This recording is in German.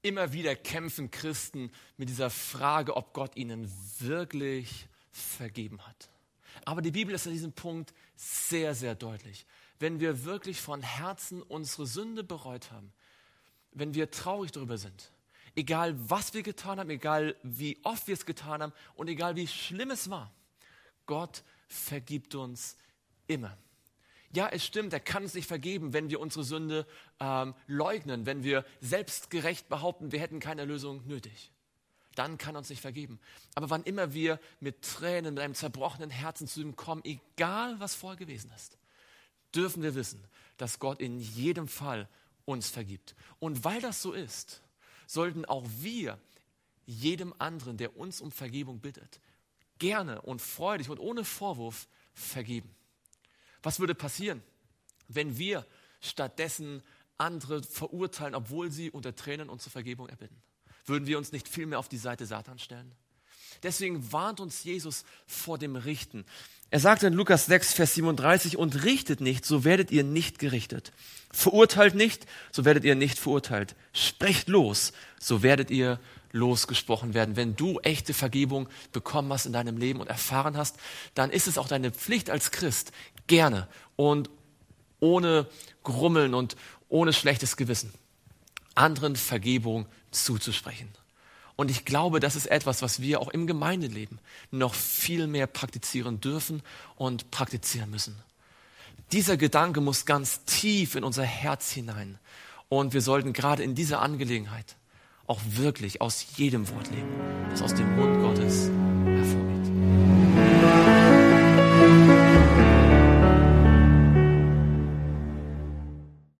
Immer wieder kämpfen Christen mit dieser Frage, ob Gott ihnen wirklich vergeben hat. Aber die Bibel ist an diesem Punkt sehr, sehr deutlich. Wenn wir wirklich von Herzen unsere Sünde bereut haben, wenn wir traurig darüber sind, egal was wir getan haben, egal wie oft wir es getan haben und egal wie schlimm es war, Gott vergibt uns immer. Ja, es stimmt, er kann uns nicht vergeben, wenn wir unsere Sünde leugnen, wenn wir selbstgerecht behaupten, wir hätten keine Erlösung nötig. Dann kann er uns nicht vergeben. Aber wann immer wir mit Tränen, mit einem zerbrochenen Herzen zu ihm kommen, egal was vorher gewesen ist, dürfen wir wissen, dass Gott in jedem Fall uns vergibt. Und weil das so ist, sollten auch wir jedem anderen, der uns um Vergebung bittet, gerne und freudig und ohne Vorwurf vergeben. Was würde passieren, wenn wir stattdessen andere verurteilen, obwohl sie unter Tränen uns zur Vergebung erbitten? Würden wir uns nicht viel mehr auf die Seite Satans stellen? Deswegen warnt uns Jesus vor dem Richten. Er sagt in Lukas 6, Vers 37, und richtet nicht, so werdet ihr nicht gerichtet. Verurteilt nicht, so werdet ihr nicht verurteilt. Sprecht los, so werdet ihr losgesprochen werden. Wenn du echte Vergebung bekommen hast in deinem Leben und erfahren hast, dann ist es auch deine Pflicht als Christ, gerne und ohne Grummeln und ohne schlechtes Gewissen, anderen Vergebung zuzusprechen. Und ich glaube, das ist etwas, was wir auch im Gemeindeleben noch viel mehr praktizieren dürfen und praktizieren müssen. Dieser Gedanke muss ganz tief in unser Herz hinein. Und wir sollten gerade in dieser Angelegenheit auch wirklich aus jedem Wort leben, das aus dem Mund Gottes